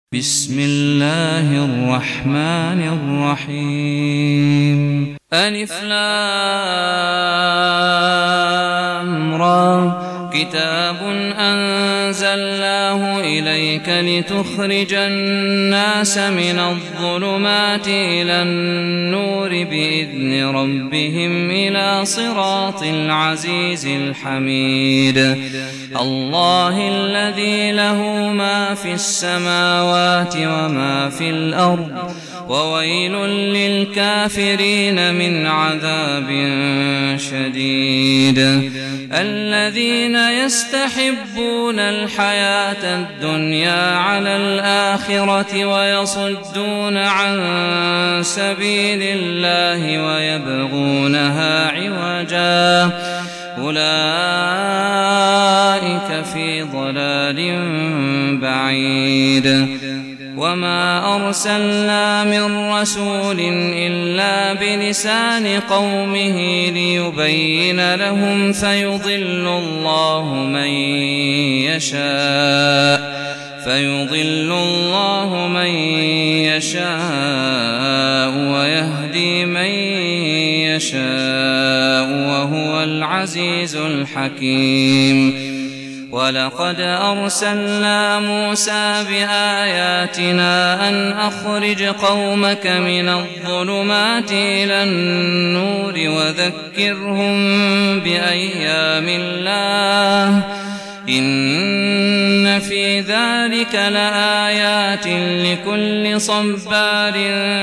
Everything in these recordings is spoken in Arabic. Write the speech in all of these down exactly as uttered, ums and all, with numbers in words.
بسم الله الرحمن الرحيم. ألف لام را. كتاب أنزلناه إليك لتخرج الناس من الظلمات إلى النور بإذن ربهم إلى صراط العزيز الحميد. الله الذي له ما في السماوات وما في الأرض وويل للكافرين من عذاب شديد. الذين يستحبون الحياة الدنيا على الآخرة ويصدون عن سبيل الله ويبغونها عوجا أولئك في ضلال بعيد. وما أرسلنا من رسول إلا بلسان قومه ليبين لهم فيضل الله من يشاء فيضل الله من يشاء ويهدي من يشاء وهو العزيز الحكيم. ولقد أرسلنا موسى بآياتنا أن أخرج قومك من الظلمات إلى النور وذكرهم بأيام الله إن في ذلك لآيات لكل صبار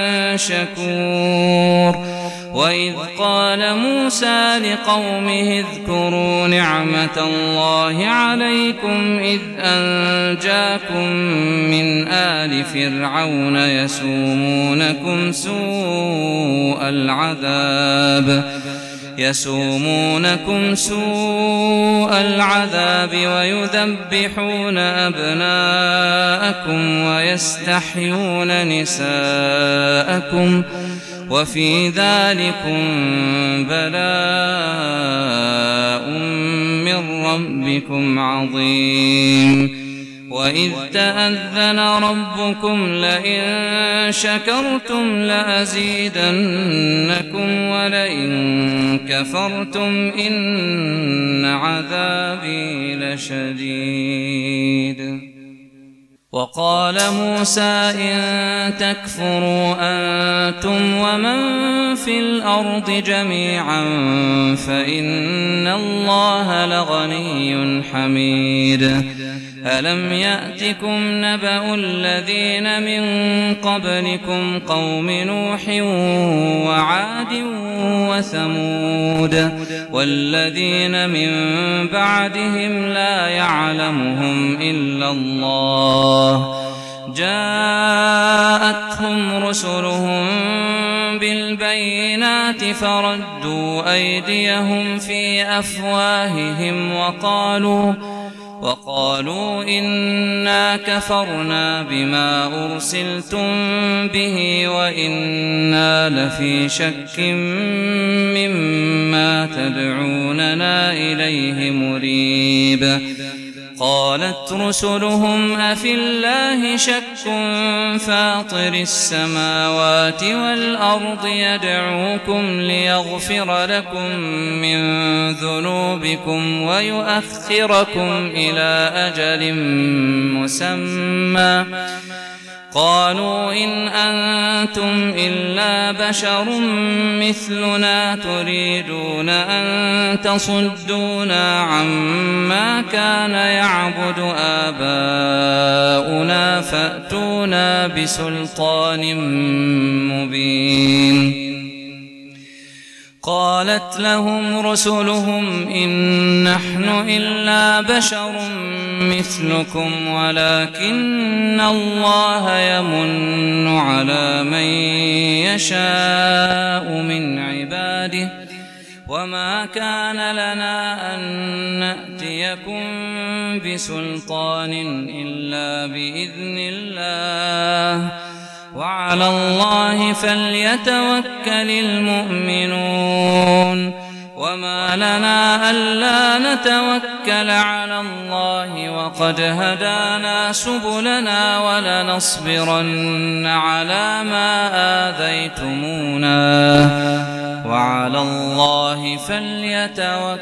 شكور. وإذ قال موسى لقومه اذكروا نعمة الله عليكم إذ أنجاكم من آل فرعون يسومونكم سوء العذاب يسومونكم سوء العذاب ويذبحون أبناءكم ويستحيون نساءكم وفي ذلكم بلاء من ربكم عظيم. وإذ تأذن ربكم لئن شكرتم لأزيدنكم ولئن كفرتم إن عذابي لشديد. وقال موسى إن تكفروا أنتم ومن في الأرض جميعا فإن الله لغني حميد. ألم يأتكم نبأ الذين من قبلكم قوم نوح وعاد وثمود والذين من بعدهم لا يعلمهم إلا الله جاءتهم رسلهم بالبينات فردوا أيديهم في أفواههم وقالوا وقالوا إنا كفرنا بما أرسلتم به وإنا لفي شك مما تدعوننا إليه مريب. قالت رسلهم أفي الله شك فاطر السماوات والأرض يدعوكم ليغفر لكم من ذنوبكم ويؤخركم إلى أجل مسمى قالوا إن أنتم إلا بشر مثلنا تريدون أن تصدونا عما كان يعبد آباؤنا فأتونا بسلطان مبين. قالت لهم رسلهم إن نحن إلا بشر مثلكم ولكن الله يمن على من يشاء من عباده وما كان لنا أن نأتيكم بسلطان إلا بإذن الله وعلى الله فليتوكل المؤمنون. وما لنا ألا نتوكل على الله وقد هدانا سبلنا ولنصبرن على ما آذيتمونا وعلى الله فليتوكل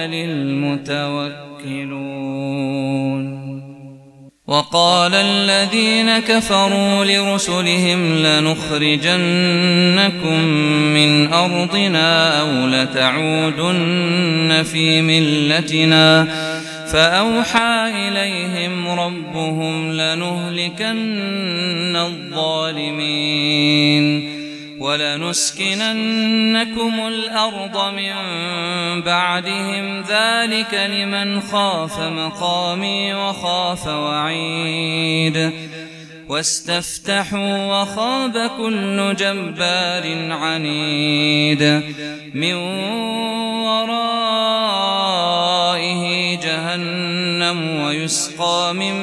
المتوكلون. وقال الذين كفروا لرسلهم لنخرجنكم من أرضنا أو لتعودن في ملتنا فأوحى إليهم ربهم لنهلكن الظالمين ولنسكننكم الأرض من بعدهم ذلك لمن خاف مقامي وخاف وعيد. واستفتحوا وخاب كل جبار عنيد من ورائه جهنم ويسقى من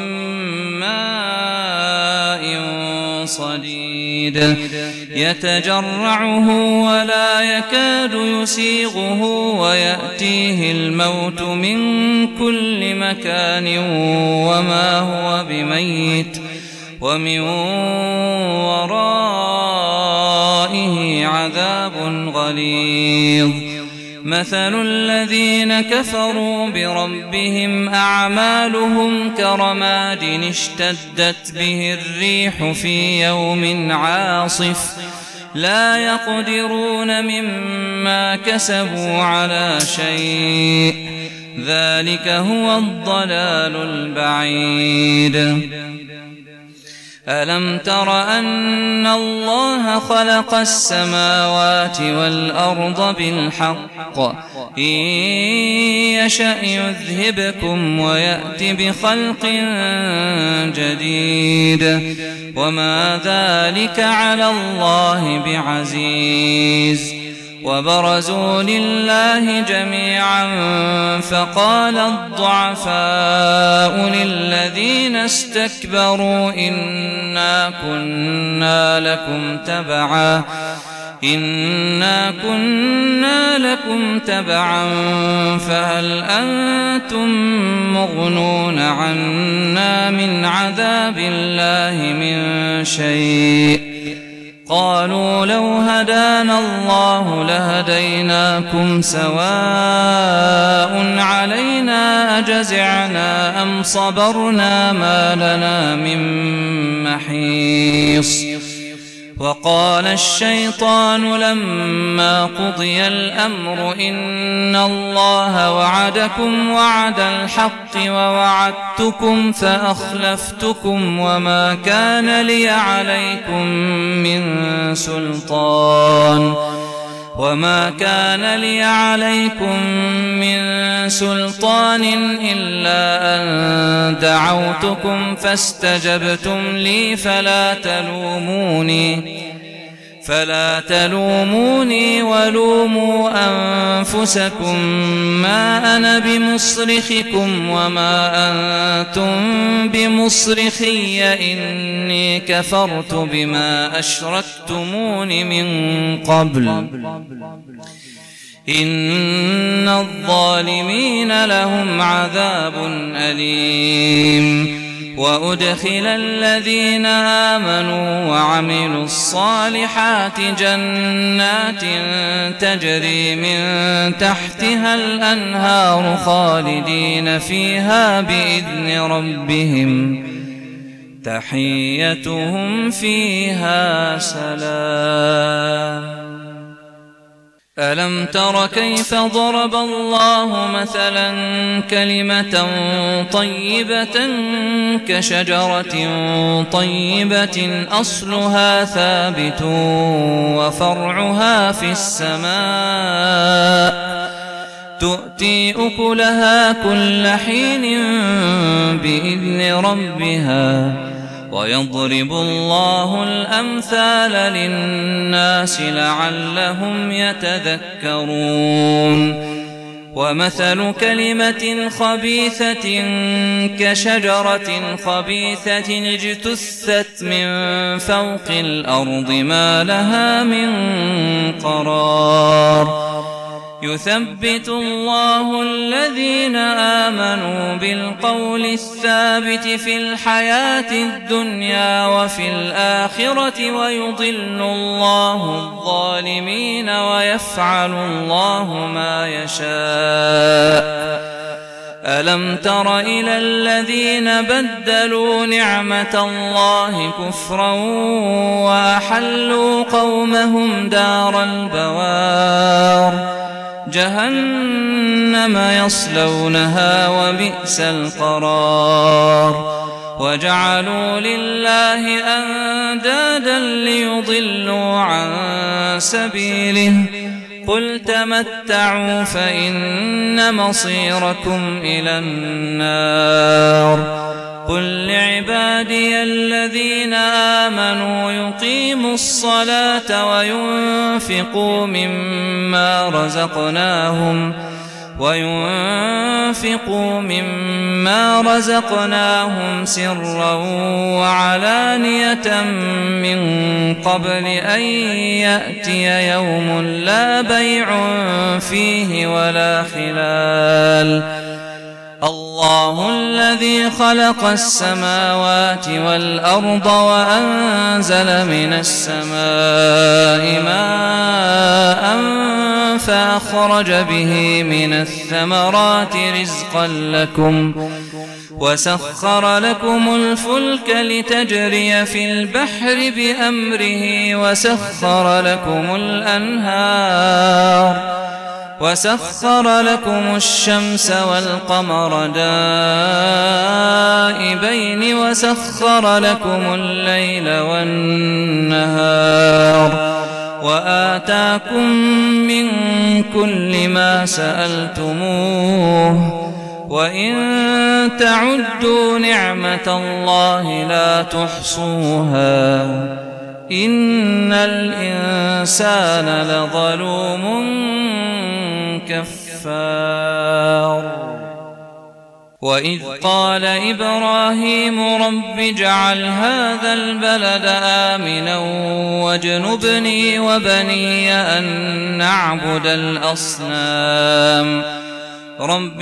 ماء صديد يتجرعه ولا يكاد يسيغه ويأتيه الموت من كل مكان وما هو بميت ومن ورائه عذاب غليظ. مثل الذين كفروا بربهم أعمالهم كرماد اشتدت به الريح في يوم عاصف لا يقدرون مما كسبوا على شيء ذلك هو الضلال البعيد. ألم تر أن الله خلق السماوات والأرض بالحق إن يشأ يذهبكم ويأت بخلق جديد وما ذلك على الله بعزيز. وبرزوا لله جميعا فقال الضعفاء للذين استكبروا إنا كنا لكم تبعا إنا كنا لكم تبعا فهل أنتم مغنون عنا من عذاب الله من شيء قالوا لو هدانا الله لهديناكم سواء علينا أجزعنا أم صبرنا ما لنا من محيص. وقال الشيطان لما قضي الأمر إن الله وعدكم وعد الحق ووعدتكم فأخلفتكم وما كان لي عليكم من سلطان وما كان لي عليكم من سلطان إلا أن دعوتكم فاستجبتم لي فلا تلوموني فلا تلوموني ولوموا أنفسكم ما أنا بمصرخكم وما أنتم بمصرخي إني كفرت بما أشركتمون من قبل إن الظالمين لهم عذاب أليم. وأدخل الذين آمنوا وعملوا الصالحات جنات تجري من تحتها الأنهار خالدين فيها بإذن ربهم تحيتهم فيها سلام. ألم تر كيف ضرب الله مثلا كلمة طيبة كشجرة طيبة أصلها ثابت وفرعها في السماء تؤتي أكلها كل حين بإذن ربها ويضرب الله الأمثال للناس لعلهم يتذكرون. ومثل كلمة خبيثة كشجرة خبيثة اجتثت من فوق الأرض ما لها من قرار يثبت الله الذين آمنوا بالقول الثابت في الحياة الدنيا وفي الآخرة ويضل الله الظالمين ويفعل الله ما يشاء. ألم تر إلى الذين بدلوا نعمة الله كفرا وأحلوا قومهم دار البوار جهنم يصلونها وبئس القرار وجعلوا لله أندادا ليضلوا عن سبيله قل تمتعوا فإن مصيركم إلى النار قل لعبادي الذين آمنوا يقيموا الصلاة وينفقوا مما رزقناهم وينفقوا مما رزقناهم سرا وعلانية من قبل أن يأتي يوم لا بيع فيه ولا خلال الله الذي خلق السماوات والأرض وأنزل من السماء ماء فأخرج به من الثمرات رزقا لكم وسخر لكم الفلك لتجري في البحر بأمره وسخر لكم الأنهار وسخر لكم الشمس والقمر دائبين وسخر لكم الليل والنهار وآتاكم من كل ما سألتموه وإن تعدوا نعمة الله لا تحصوها إن الإنسان لظلوم كفار وإذ قال إبراهيم رب اجعل هذا البلد آمنا واجنبني وبني أن نعبد الأصنام رب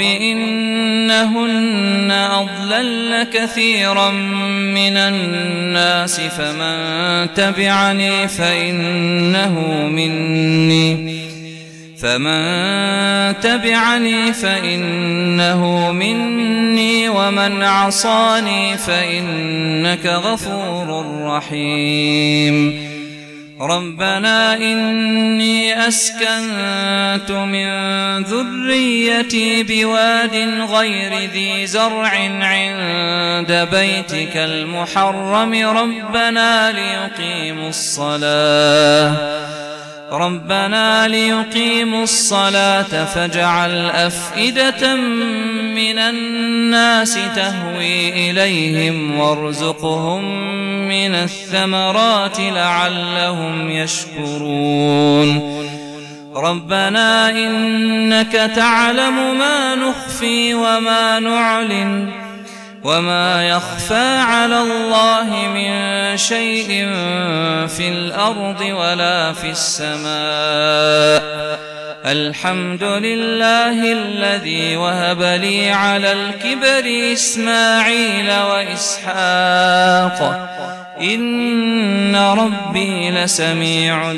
إنهن أضللن كثيرا من الناس فمن تبعني فإنه مني فمن تبعني فإنه مني ومن عصاني فإنك غفور رحيم ربنا إني أسكنت من ذريتي بواد غير ذي زرع عند بيتك المحرم ربنا ليقيموا الصلاة ربنا ليقيموا الصلاة فاجعل أفئدة من الناس تهوي إليهم وارزقهم من الثمرات لعلهم يشكرون ربنا إنك تعلم ما نخفي وما نعلن وما يخفى على الله من شيء في الأرض ولا في السماء الحمد لله الذي وهب لي على الكبر إسماعيل وإسحاق إن ربي لسميع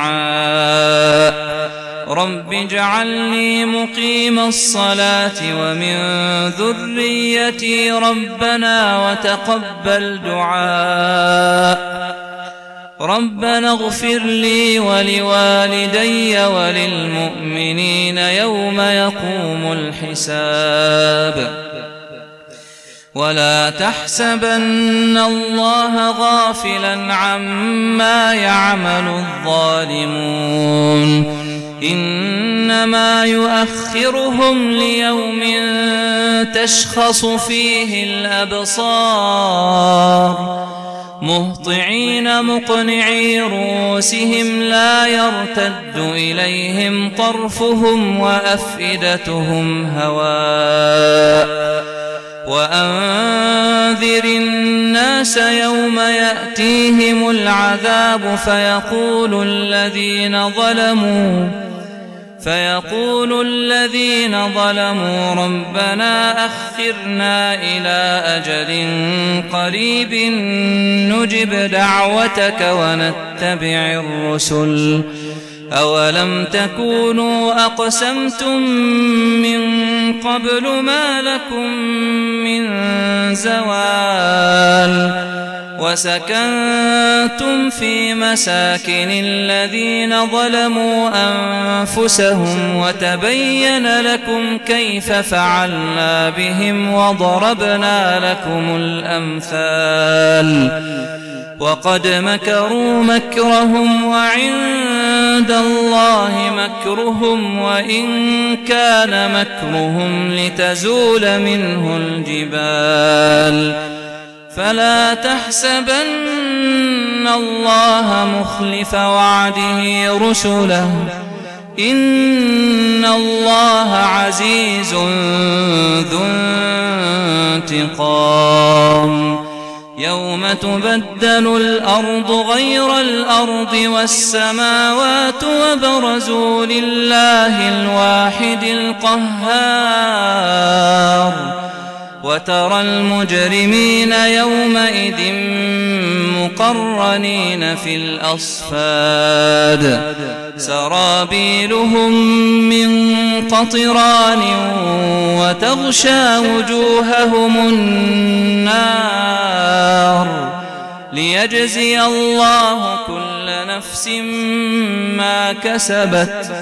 الدعاء رب اجعلني مقيم الصلاة ومن ذريتي ربنا وتقبل دعاء ربنا اغفر لي ولوالدي وللمؤمنين يوم يقوم الحساب ولا تحسبن الله غافلا عما يعمل الظالمون إنما يؤخرهم ليوم تشخص فيه الأبصار مهطعين مقنعي رؤوسهم لا يرتد إليهم طرفهم وأفئدتهم هواء وأنذر الناس يوم يأتيهم العذاب فيقول الذين ظلموا فيقول الذين ظلموا ربنا أخرنا إلى أجل قريب نجب دعوتك ونتبع الرسل أولم تكونوا أقسمتم من قبل ما لكم من زوال وسكنتم في مساكن الذين ظلموا أنفسهم وتبين لكم كيف فعلنا بهم وضربنا لكم الأمثال وقد مكروا مكرهم وعند الله مكرهم وإن كان مكرهم لتزول منه الجبال فلا تحسبن الله مخلف وعده رسله إن الله عزيز ذو انتقام يوم تبدل الأرض غير الأرض والسماوات وبرزوا لله الواحد القهار وترى المجرمين يومئذ مقرنين في الأصفاد سرابيلهم من قطران وتغشى وجوههم النار ليجزي الله كل نفس ما كسبت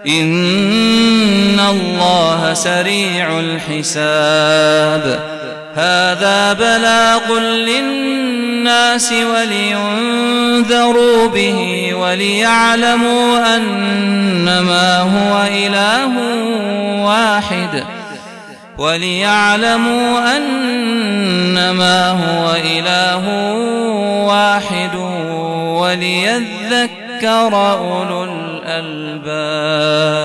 إن الله سريع الحساب هذا بلاغ للناس ولينذروا به وليعلموا أنما هو إله واحد وليعلموا أنما هو إله واحد وليذكر أولو الألباب.